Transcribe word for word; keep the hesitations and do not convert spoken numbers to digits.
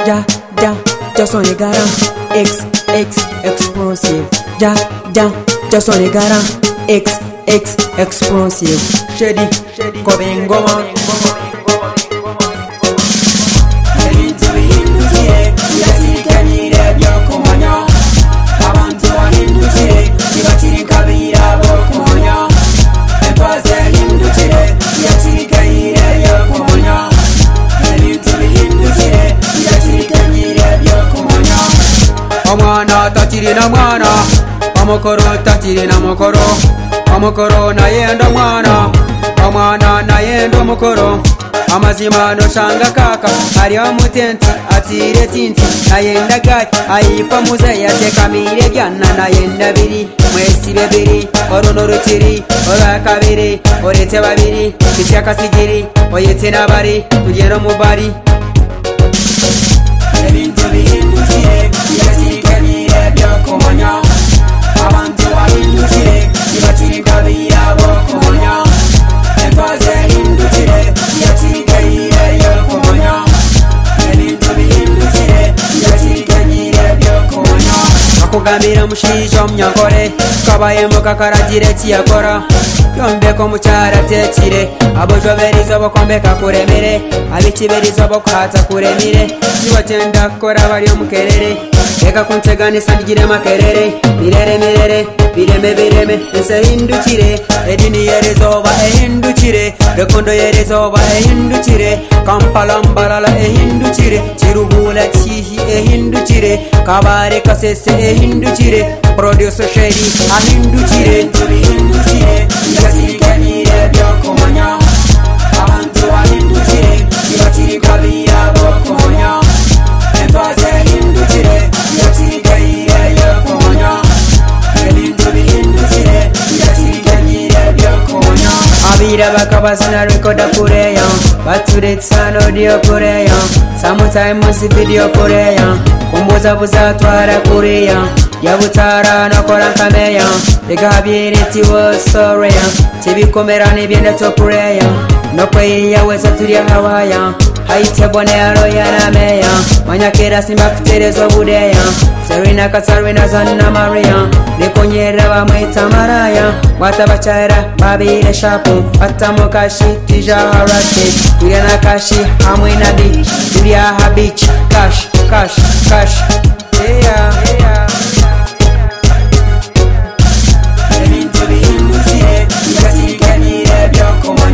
ja, ja, just on the gara. X, X, explosive. Ja, ja, just on the gara. X, X, explosive. Shady, shady, Kobengoma. Omwana tatiri na mwana, omukoro tatiri na mukoro, omukoro na yendo mwana, omwana na yendo mukoro. Amazima no shanga kaka, ari omutenti atire tinti, na yenda gati ayifa muze yatekamire gyana na yenda biri, mwesi bebiri, orono rutiri, ora kabiri, orete babiri, kisyaka sigiri, oyete nabari, tugero mubari. Ebintu bihindukire, biratirikanyire byo kumanya. Abantu bahindukire, tibatirikabira bo kumanya. Entwaze hindukire, biratirikanyire byo kumanya. Ebintu bihindukire, biratirikanyire byo kumanya. Bakugambira mushiija omunyagore, kabayembo kakaragire kiyakora. Yombeko mukyara tekire, abojoberizo bokombeka kuremere, abikiberizo bokuhata kuremire. Niwagenda kukora bari omukerere, eka kunteganisa ndigire makerere. Mirere mirere, bireme bireme, ensi ehindukire, edini yerezoba ehindukire, rekondo yerezoba ehindukire, Kampala mbalala ehindukire, Kiruhura Kihi ehindukire, Kabare Kasese ehindukire, Producer Shady ahindukire. Tubihindukire, biratirikanyire byo kumanya. Abantu bahindukire, tibatirikabira bo kumanya. Entwaze hindukire, biratirikanyire byo kumanya. Ebintu bihindukire, biratirikanyire byo kumanya. Abira bakabazina rekoda kureya, baturetsa audio kureya, sometimes video kureya, kumbuza buza twara kureya, yabutara nakora nkameya, bigabyere tiwo soreya, tibikomera nebyenda tokureya, nokweya wesa turi hawaya, haite bonero yana meya, manyakera simba kuterezo budeya, Serena Katarina Zanna Maria, nikonyera bamwita maraya, watabachara babire shapu, batamukashi tija harashi, tuyana kashi hamwe na beach, tuya ha beach, cash, cash, cash, yeah, yeah. Ebintu bihindukire, biratirikanyire byo kumanya.